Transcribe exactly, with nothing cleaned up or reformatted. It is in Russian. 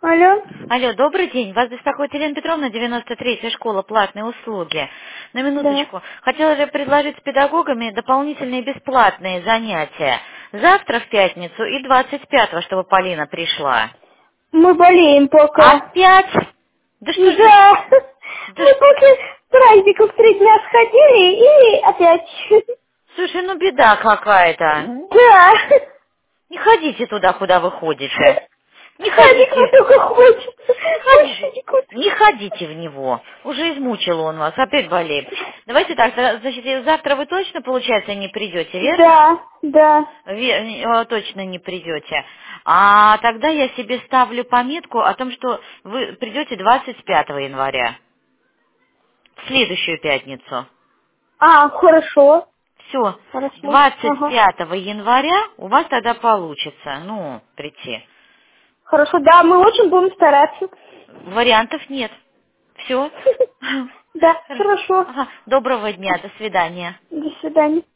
Алло? Алло, добрый день. Вас беспокоит Елена Петровна, девяносто третья школа платные услуги. На Да. минуточку. Хотела же предложить с педагогами дополнительные бесплатные занятия. Завтра в пятницу и двадцать пятого, чтобы Полина пришла. Мы болеем пока. Опять? Да что ж вы... Да. Да Мы ш- после праздников три дня сходили и опять. Слушай, ну беда какая-то. Да. Не ходите туда, куда вы ходите. Не Садик ходите. нам только хочется. Не Больше ходите, никуда. не ходите в него. Уже измучил он вас, опять болеет. Давайте так, за- значит, завтра вы точно, получается, не придете, верно? Да, да. Ве- э, точно не придете. А тогда я себе ставлю пометку о том, что вы придете двадцать пятого января, в следующую пятницу. А, хорошо. Все, Хорошо. двадцать Ага. пятого января у вас тогда получится, ну, прийти. Хорошо, да, мы очень будем стараться. Вариантов нет. Все. Да, хорошо. Доброго дня, до свидания. До свидания.